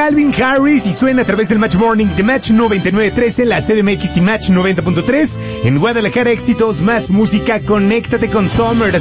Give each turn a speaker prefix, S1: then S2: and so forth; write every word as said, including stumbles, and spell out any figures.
S1: Calvin Harris y suena a través del Match Morning de Match noventa y nueve punto trece, la C D M X y Match noventa punto tres. En Guadalajara, éxitos, más música, conéctate con Summer.